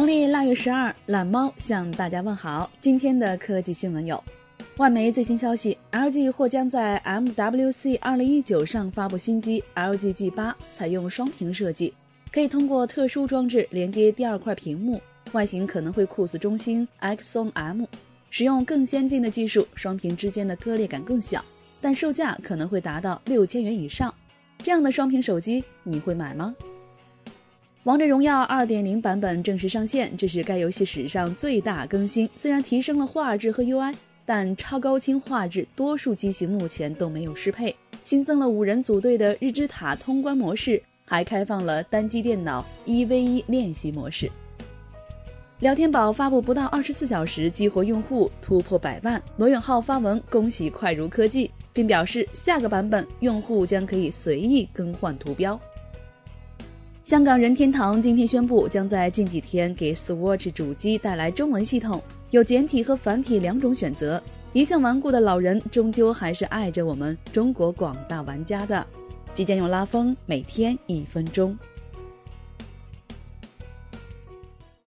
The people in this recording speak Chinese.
农历腊月12，懒猫向大家问好。今天的科技新闻有：外媒最新消息 ，LG 或将在 MWC 2019上发布新机 LG G8，采用双屏设计，可以通过特殊装置连接第二块屏幕，外形可能会酷似中兴 Exon M， 使用更先进的技术，双屏之间的割裂感更小，但售价可能会达到6000元以上。这样的双屏手机你会买吗？王者荣耀 2.0 版本正式上线，这是该游戏史上最大更新。虽然提升了画质和 UI， 但超高清画质多数机型目前都没有适配。新增了5人组队的日之塔通关模式，还开放了单机电脑 1v1 练习模式。聊天宝发布不到24小时激活用户突破100万，罗永浩发文恭喜快如科技，并表示下个版本用户将可以随意更换图标。香港任天堂今天宣布，将在近几天给 Switch 主机带来中文系统，有简体和繁体2种选择。一向顽固的老人终究还是爱着我们中国广大玩家的。即将用拉风，每天1分钟。